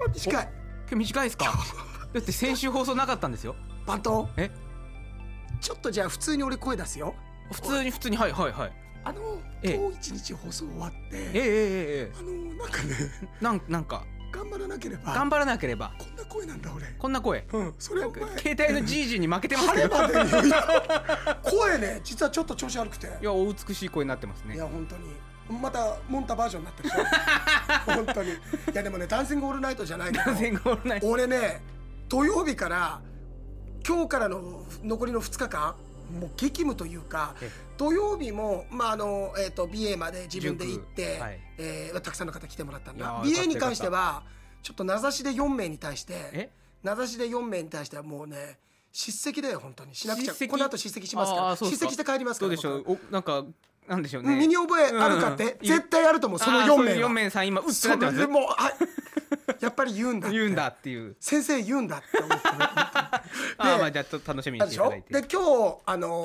短い。 今日短いですか？だって先週放送なかったんですよ。 バントえ、 ちょっとじゃあ普通に俺声出すよ。 普通にはいはいはい。 今日一日放送終わってなんかねなんか頑張らなければこんな声なんだ俺。 こんな声。 それお前携帯のじいじに負けてますけど。 晴れまでに声ね実はちょっと調子悪くて。 いやお美しい声になってますね。 いや本当にまたモンタバージョンになってるでしょ本当に。いやでもねダンシングオールナイトじゃないけど、 ダンシングオールナイト俺ね土曜日から今日からの残りの2日間もう激務というか、土曜日も、美瑛まで自分で行って、たくさんの方来てもらったんだ。美瑛に関してはちょっと名指しで4名に対してはもうね叱責だよ本当に。しなくちゃ。この後叱責しますから叱責して帰りますから。 どうでしょう。なんでしょうね。 身に覚えあるかって、絶対あると思う。その4名は 4名さん今うってなってます。 もうやっぱり言うんだっていう先生言うんだって思ってまあじゃあちょっと楽しみにしていただいて。 で今日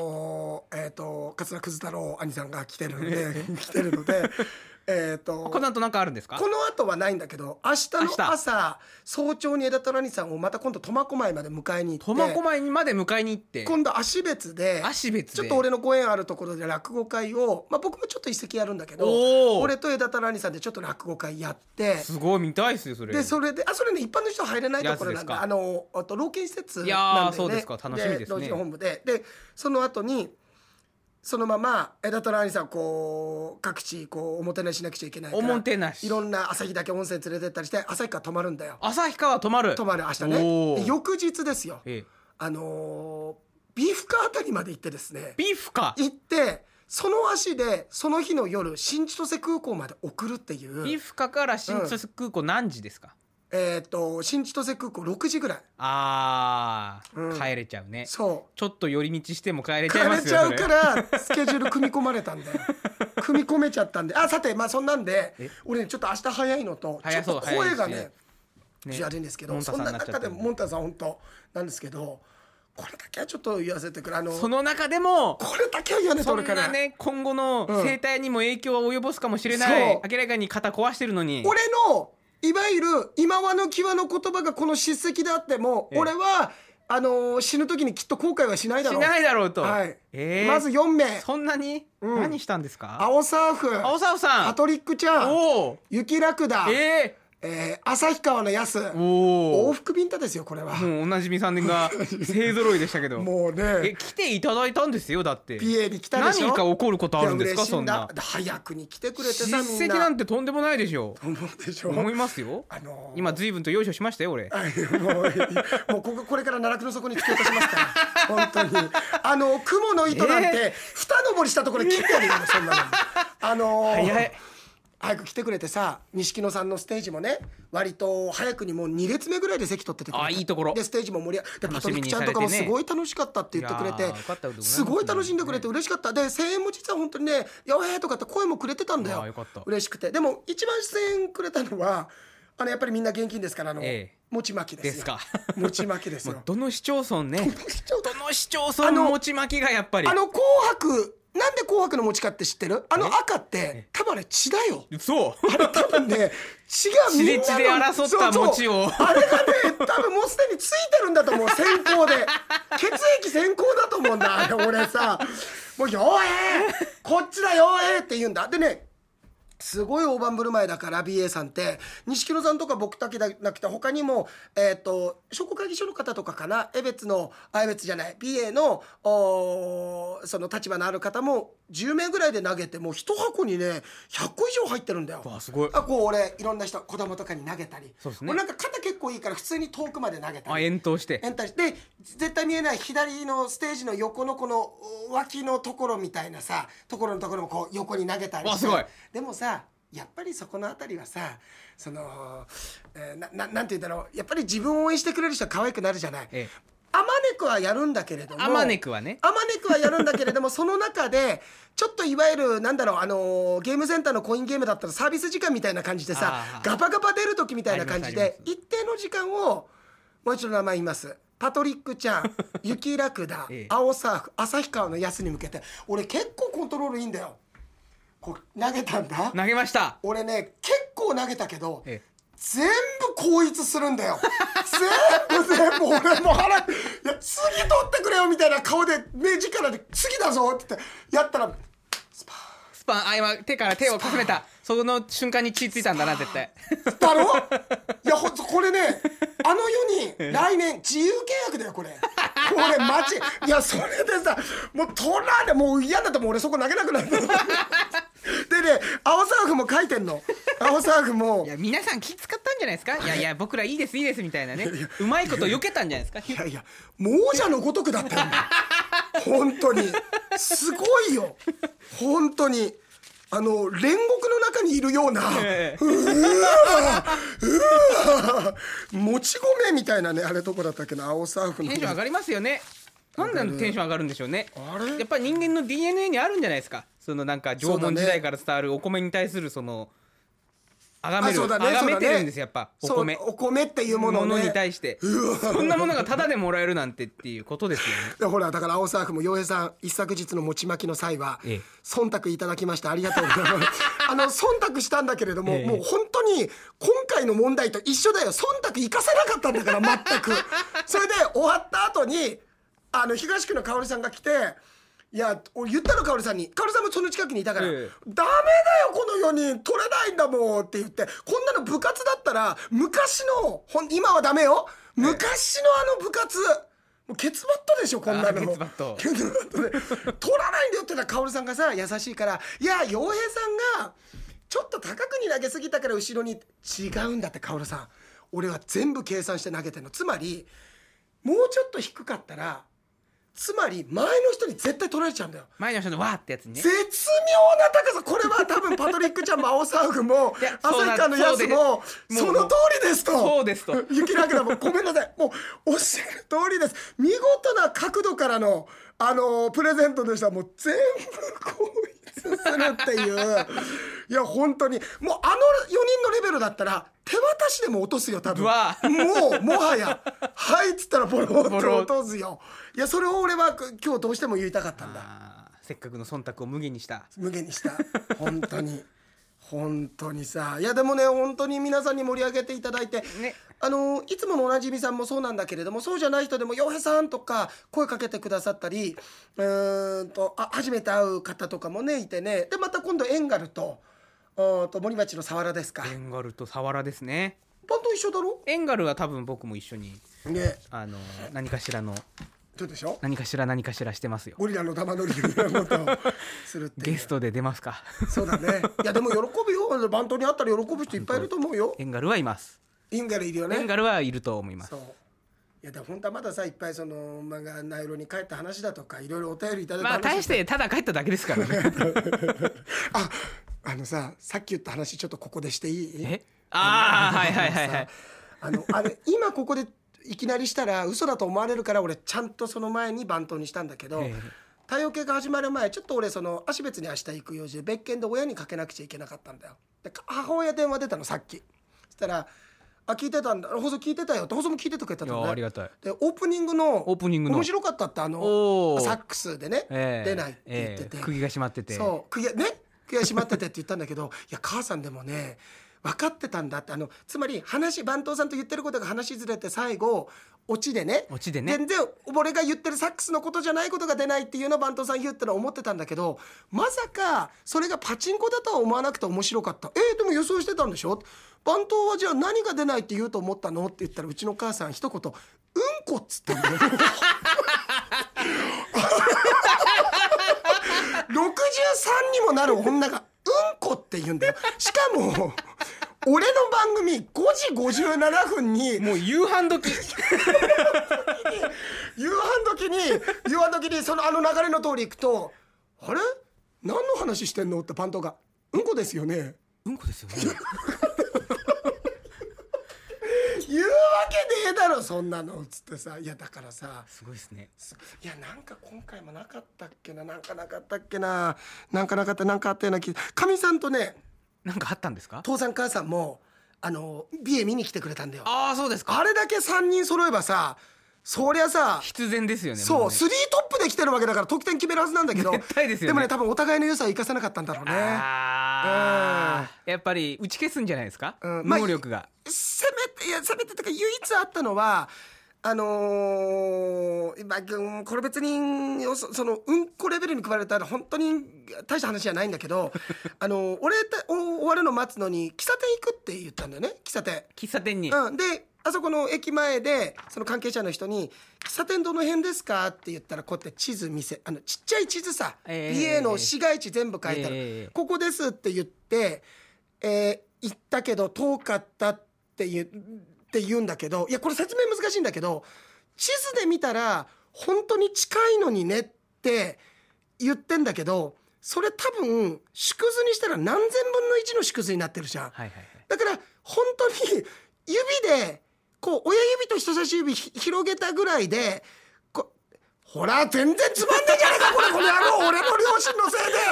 桂くず太郎兄さんが来てるのでこの後なんかあるんですか？ この後はないんだけど、明日の朝早朝に枝太郎兄さんをまた今度苫小牧まで迎えに行って、 苫小牧まで迎えに行って今度芦別でちょっと俺のご縁あるところで落語会を、僕もちょっと一席やるんだけど、俺と枝太郎兄さんでちょっと落語会やって、 すごい見たいですよそれ。 でそれね一般の人入れないところなんだ。老犬施設なんでね。 いやーそうですか。楽しみですね。 老人本部でその後にそのまま枝太郎兄さんこう各地こうおもてなししなくちゃいけないから、 おもてなしいろんな旭岳温泉連れてったりして旭川泊まるんだよ。 旭川泊まる明日ね。で翌日ですよ、ビーフカあたりまで行ってですね、 ビーフカ行ってその足でその日の夜新千歳空港まで送るっていう。 ビーフカから新千歳空港何時ですか？ 新千歳空港6時ぐらい。 帰れちゃうね。 そうちょっと寄り道しても帰れちゃいますよ。 帰れちゃうからスケジュール組み込まれたんだよ組み込めちゃったんで。さてそんなんで俺ねちょっと明日早いのとちょっと声がね悪いんですけど、そんな中でもモンタさん本当なんですけど、これだけはちょっと言わせてくれ。 その中でもこれだけは言わねとるから、 そんなね今後の生態にも影響を及ぼすかもしれない、明らかに肩壊してるのに。 俺のいわゆる今和の際の言葉がこの叱責であっても、俺は死ぬ時にきっと後悔はしないだろうと、 まず4名。 そんなに、何したんですか？ 青サーフさん、 パトリックちゃん、雪ラクダ、旭川のやす、往復ビンタですよこれは。 もうおなじみさんが勢ぞろいでしたけどもうね来ていただいたんですよ。だって美瑛に来たでしょ。 何か起こることあるんですか？そんな早くに来てくれてさ、みんな叱責なんてとんでもないでしょ。思いますよ。今随分と用意しましたよ俺。 もうこれから奈落の底に突き落としますから本当に雲の糸なんて二登りしたところで切ってやるよそんなの。 早い。 早く来てくれてさ、錦野さんのステージもね割と早くにもう2列目ぐらいで席取っててくれて、 いいところでステージも盛り上がって、パトリックちゃんとかもすごい楽しかったって言ってくれて、すごい楽しんでくれて嬉しかった。で声援も実は本当にね「よへー」とかって声もくれてたんだよ。嬉しくて。でも一番声援くれたのはやっぱりみんな現金ですから餅巻きですよ。餅巻きですよ。 どの市町村ね、どの市町村の餅巻きがやっぱり紅白、なんで紅白の餅かって知ってる？赤って多分あれ血だよ。 そうあれ多分ね血がみんなの血で争った餅をあれがね多分もうすでについてるんだと思う。先行で血液先行だと思うんだ。俺さもう「よえこっちだよえ」って言うんだ。でねすごい大盤振る舞いだから BA さんって錦野さんとか僕だけじゃなくて他にも商工会議所の方とかかな、江別じゃない BA のその立場のある方も10名ぐらいで投げてもう1箱にね100個以上入ってるんだよ。 すごい。 こう俺いろんな人子供とかに投げたり、俺なんか肩結構いいから普通に遠くまで投げたり遠投してで絶対見えない左のステージの横のこの脇のところみたいなさところもこう横に投げたりして。 すごい。 でもさやっぱりそこのあたりはさなんて言うんだろう、やっぱり自分を応援してくれる人は可愛くなるじゃない。あまねくはやるんだけれども、あまねくはやるんだけれどもその中でちょっといわゆるなんだろうゲームセンターのコインゲームだったらサービス時間みたいな感じでさガバガバ出る時みたいな感じで一定の時間をもう一度名前言います。パトリックちゃん、雪ラクダ、青サーフ、旭川のやすに向けて俺結構コントロールいいんだよ。こう投げたんだ。 投げました。 俺ね結構投げたけど、 全部校閲するんだよ全部俺も腹いや次取ってくれよみたいな顔で目力で次だぞって言ってやったらスパン今手から手をかすめたその瞬間に血ついたんだな絶対だろいやこれねあの4人来年自由契約だよこれマジいやそれでさもう取られもう嫌だともう俺そこ投げなくなるでね青沢君も書いてんの青沢君もいや皆さん気使ったんじゃないですかいや僕らいいですみたいなねうまいこと避けたんじゃないですかいや亡者のごとくだったよ本当にすごいよ本当に煉獄の中にいるような、もち米みたいなねあれどこだったっけな青サーフのテンション上がりますよねなんでテンション上がるんでしょうねあれやっぱり人間の DNA にあるんじゃないですかそのなんか縄文時代から伝わるお米に対するその崇めてるんですよやっぱお米っていうものをねに対してそんなものがタダでもらえるなんてっていうことですよねほらだから青沢君も洋平さん一昨日の餅巻きの際は、忖度いただきましてありがとうございます忖度したんだけれども、もう本当に今回の問題と一緒だよ忖度生かせなかったんだから全くそれで終わった後に東区の香織さんが来ていや俺言ったの香織さんに香織さんもその近くにいたから、ダメだよこの4人取れないんだもんって言ってこんなの部活だったら昔の今はダメよ昔の部活もうケツバットでしょこんなのケツバットで取らないんだよって言ったら香織さんがさ優しいからいや洋平さんがちょっと高くに投げすぎたから後ろに違うんだって香織さん俺は全部計算して投げてんのつまりもうちょっと低かったらつまり前の人に絶対取られちゃうんだよ前の人のわーってやつにね絶妙な高さこれは多分パトリックちゃんも青沢君も旭川のやつもその通りですとそうですと雪らくだもごめんなさいもうおっしゃる通りです見事な角度からのプレゼントでしたもう全部こいつするっていういや本当にもう4人のレベルだったら手渡しでも落とすよ多分もはやはいっつったらボロッと落とすよいやそれを俺は今日どうしても言いたかったんだせっかくの忖度を無限にした本当にさいやでもね本当に皆さんに盛り上げていただいて、ね、いつものおなじみさんもそうなんだけれどもそうじゃない人でも洋平さんとか声かけてくださったり初めて会う方とかもねいてねでまた今度エンガルと森町の佐原ですかエンガルと佐原ですねバンド一緒だろエンガルは多分僕も一緒に、 ね、 何かしらのどうでしょ何かしらしてますよゴリラの玉乗りみたいなことをするってゲストで出ますかそうだねいやでも喜ぶよバンドに会ったら喜ぶ人いっぱいいると思うよエンガルはいますエンガルいるよねエンガルはいると思いますそういやだ本当はまださいっぱいその漫画ナイロに帰った話だとかいろいろお便りいただいた話大してただ帰っただけですからねさっき言った話ちょっとここでしていい？ はい今ここでいきなりしたら嘘だと思われるから俺ちゃんとその前に番頭にしたんだけど太陽系が始まる前ちょっと俺芦別に明日行く用事で別件で親にかけなくちゃいけなかったんだよで母親電話出たのさっきそしたら聞いてたんだ放送聞いてたよって放送も聞いててくれたのねありがたいでオープニングの面白かったってサックスでね出ないって言ってて釘が閉まっててそう釘が閉まっててって言ったんだけどいや母さんでもね分かってたんだってつまり番頭さんと言ってることが話ずれて最後オチでね全然俺が言ってるサックスのことじゃないことが出ないっていうのを番頭さん言うってのは思ってたんだけどまさかそれがパチンコだとは思わなくて面白かったでも予想してたんでしょ番頭はじゃあ何が出ないって言うと思ったのって言ったらうちの母さん一言うんこっつったんだよ63にもなる女がうんこって言うんだよしかも俺の番組5時57分にもう夕飯時夕飯時にその流れの通り行くとあれ何の話してんのってパントがうんこですよねうんこですよね言うわけねえだろそんなのつってさいやだからさすごいですねいやなんか今回もなかったっけななんかなかったっけななんかなかったなんかあったような気かみさんとねなんかあったんですか父さん母さんも美瑛見に来てくれたんだよああそうですかあれだけ3人揃えばさそりゃさ必然ですよね。 そう、 もね 3トップで来てるわけだから得点決めるはずなんだけど絶対ですよね。 でもね多分お互いの良さを生かせなかったんだろうね。 やっぱり打ち消すんじゃないですか、 まあ能力が。 せめてとか唯一あったのはこれ別にそのうんこレベルに比べたら本当に大した話じゃないんだけど俺終わるの待つのに喫茶店行くって言ったんだよね。喫茶店に、であそこの駅前でその関係者の人に「喫茶店どの辺ですか?」って言ったらこうやって地図見せちっちゃい地図さ、家の市街地全部書いてある、ここですって言って、行ったけど遠かったって言うんだけど、いやこれ説明難しいんだけど地図で見たら本当に近いのにねって言ってんだけど、それ多分縮図にしたら何千分の1の縮図になってるじゃん、だから本当に指でこう親指と人差し指広げたぐらいでほら全然つまんねえじゃねえかこの野郎俺の両親のせいで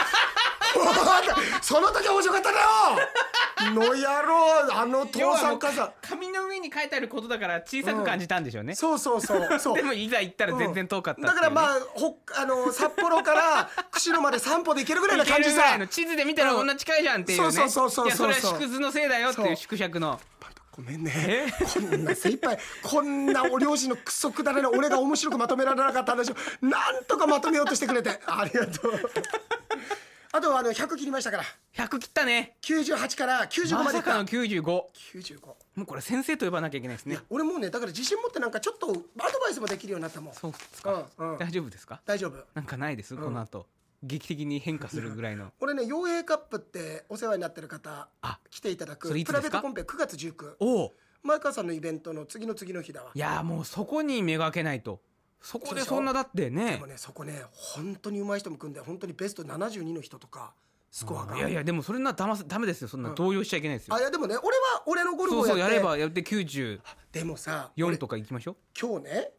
その時面白かったなよの野郎父さんかさ紙の上に書いてあることだから小さく感じたんでしょうね、 そうでもいざ行ったら全然遠かったっていう、ね、 だからまあ札幌から釧路まで散歩で行けるぐらいな感じさ地図で見たらこんな近いじゃんっていうね、 そういやそれは縮図のせいだよっていう縮尺のごめんねこんな精一杯こんなお両親のクソくだらない俺が面白くまとめられなかった話をなんとかまとめようとしてくれてありがとうあとは100切りましたから 100切ったね。 98から95までいった。 まさかの95。 もうこれ先生と呼ばなきゃいけないですね。 いや俺もうねだから自信持ってなんかちょっとアドバイスもできるようになったもん。 そうですか、大丈夫ですか？ 大丈夫。 なんかないです、この後劇的に変化するぐらいの俺ね傭兵カップってお世話になってる方来ていただくプライベートコンペ9月19 お前川さんのイベントの次の日だわ。 いやもうそこに目がけないと。そこでそんなだってね。 でもねそこね本当に上手い人も組んで本当にベスト72の人とかスコアが。 いやでもそれなダメですよ、そんな動揺しちゃいけないですよ。 いやでもね俺は俺のゴルフをやればやって94 でもさとかいきましょう。 今日ね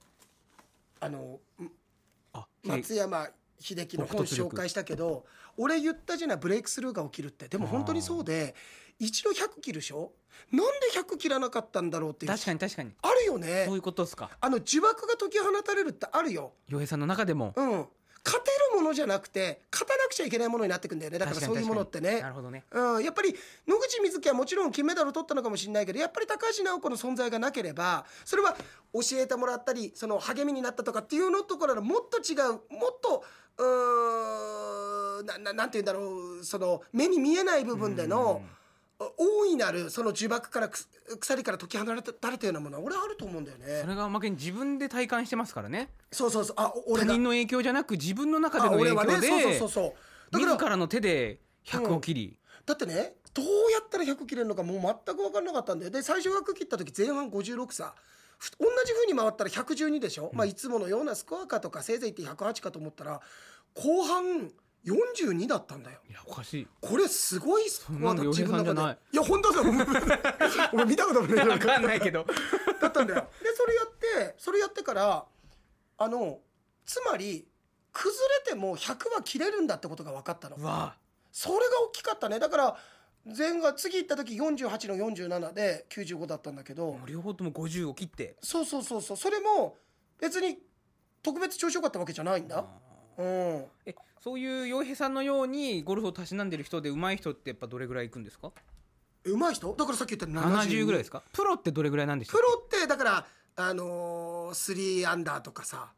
松山英樹の本紹介したけど俺言ったじゃないブレイクスルーが起きるって。でも本当にそうで一度100切るでしょ。なんで100切らなかったんだろうっていう。 確かにあるよね。 そういうことですか。 呪縛が解き放たれるってあるよ洋平さんの中でも。 勝てるものじゃなくて勝たなくちゃいけないものになってくんだよね。だからそういうものってね。 なるほどね。 やっぱり野口みずきはもちろん金メダルを取ったのかもしれないけどやっぱり高橋尚子の存在がなければそれは教えてもらったりその励みになったとかっていうのところからもっと違うもっとなんて言うんだろうその目に見えない部分での大いなるその呪縛から鎖から解き放たれたようなものは俺はあると思うんだよね。 それがおまけに自分で体感してますからね。 そう俺が他人の影響じゃなく自分の中での影響で自らの手で100を切り、 だってねどうやったら100切れるのかもう全く分からなかったんだよ。で最初100切った時前半56さ同じ風に回ったら112でしょ、いつものようなスコアかとかせいぜい言って108かと思ったら後半42だったんだよ。 いやおかしい。 これすごいスコアだ自分の中で。 いや本当だよお前見たこともない分かんないけどだったんだよ。でそれやってからつまり崩れても100は切れるんだってことが分かったの。それが大きかったね。だから次行った時48の47で95だったんだけど両方とも50を切ってそうそれも別に特別調子よかったわけじゃないんだ。 そういう洋平さんのようにゴルフをたしなんでる人で上手い人ってやっぱどれぐらいいくんですか？ 上手い人だからさっき言った 70ぐらいですか？プロってどれぐらいなんでしょう？ プロってだから3アンダーとかさ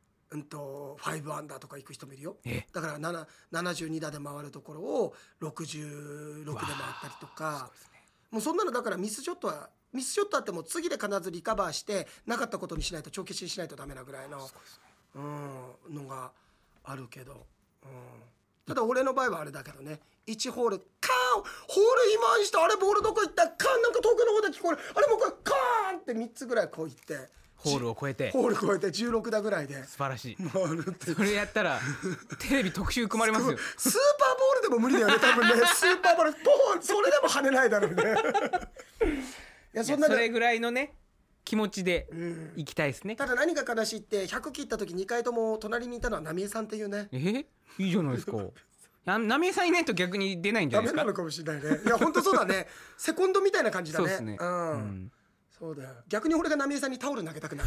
5アンダーとか行く人もいるよ。だから72打で回るところを66で回ったりとか、もうそんなのだからミスショットあっても次で必ずリカバーしてなかったことにしないと帳消しにしないとダメなぐらいののがあるけど、ただ俺の場合はあれだけどね1ホールホールインワンしたあれボールどこ行ったなんか遠くの方で聞こえるあれもうこれカーンって3つぐらいこう行ってホールを超えて 16打ぐらいで素晴らしい回るってそれやったらテレビ特集組まれますよスーパーボールでも無理だよね多分ねスーパーボールそれでも跳ねないだろうねいやそれぐらいのね気持ちで行きたいですね。 ただ何が悲しいって100切った時2回とも隣にいたのは浪江さんっていうね。 いいじゃないですか浪江さんいないと逆に出ないんじゃないですか。 ダメなのかもしれないね。いや本当そうだねセコンドみたいな感じだね。 そうですね。 そうだよ。逆に俺が浪江さんにタオル投げたくなる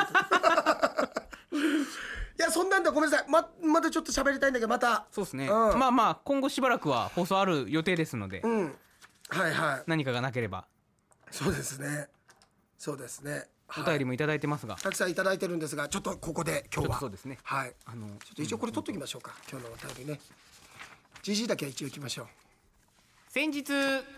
いやそんなんだ、ごめんなさい、またちょっと喋りたいんだけど、またそうですね、 うん、 まあまあ今後しばらくは放送ある予定ですので、 うん、はいはい、 何かがなければ。 そうですね、そうですね、 お便りもいただいてますが、 たくさんいただいてるんですが、ちょっとここで今日はそうですね、 はい、ちょっと一応これ取っときましょうか、今日のお便りね。 GG だけは一応いきましょう。 先日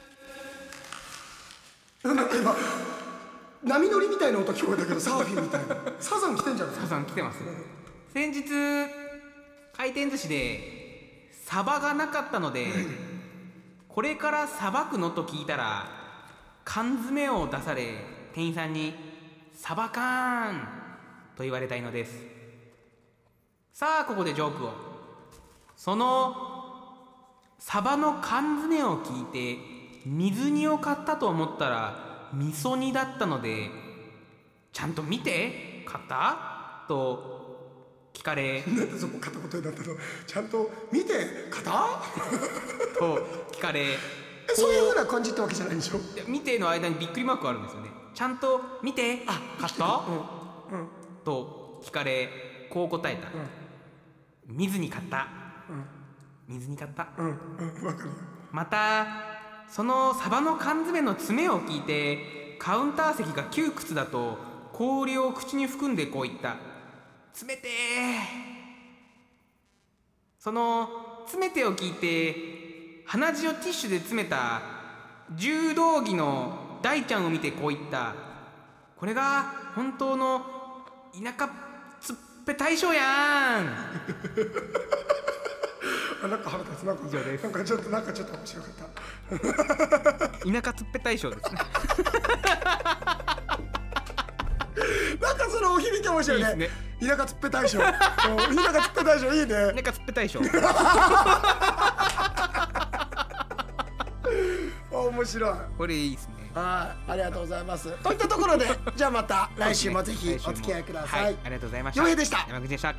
なんか今波乗りみたいな音聞こえたけど、サーフィンみたいなサザン来てんじゃない？ サザン来てます。先日回転寿司でサバがなかったのでこれからさばくのと聞いたら缶詰を出され、店員さんにサバカーンと言われたいのです。さあここでジョークを。そのサバの缶詰を聞いて水煮を買ったと思ったら味噌煮だったので、ちゃんと見て買ったと聞かれ、 なんでそこ片言になったの？ちゃんと見て買ったと聞かれそういう風な感じってわけじゃないんでしょ？ 見ての間にびっくりマークがあるんですよね。ちゃんと見て買った、と聞かれ、こう答えた、水に買った、水に買った、 わかるよ。またそのサバの缶詰の詰めを聞いてカウンター席が窮屈だと氷を口に含んでこう言った。詰めてー。その詰めてを聞いて鼻血をティッシュで詰めた柔道着の大ちゃんを見てこう言った。これが本当の田舎つっぺ大将やんなんか腹立つ、なんか以上です。 なんかちょっと面白かった田舎つっぺ大将ですねなんかその響き面白いね。 いいですね、 田舎つっぺ大将田舎つっぺ大将いいね。 田舎つっぺ大将面白い。 これいいですね。 はい、ありがとうございます。といったところでじゃあまた来週もぜひお付き合いください。 はい、ありがとうございました。 陽平でした。 山口でした。